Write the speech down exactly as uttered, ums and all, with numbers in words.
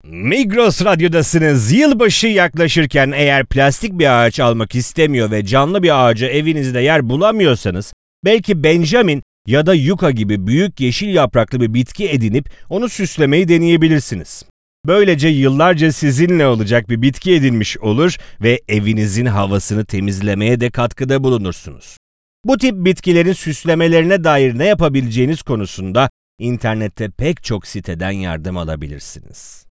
Migros Radyo'dasınız. Yılbaşı yaklaşırken eğer plastik bir ağaç almak istemiyor ve canlı bir ağaca evinizde yer bulamıyorsanız, belki Benjamin ya da yuka gibi büyük yeşil yapraklı bir bitki edinip onu süslemeyi deneyebilirsiniz. Böylece yıllarca sizinle olacak bir bitki edinmiş olur ve evinizin havasını temizlemeye de katkıda bulunursunuz. Bu tip bitkilerin süslemelerine dair ne yapabileceğiniz konusunda internette pek çok siteden yardım alabilirsiniz.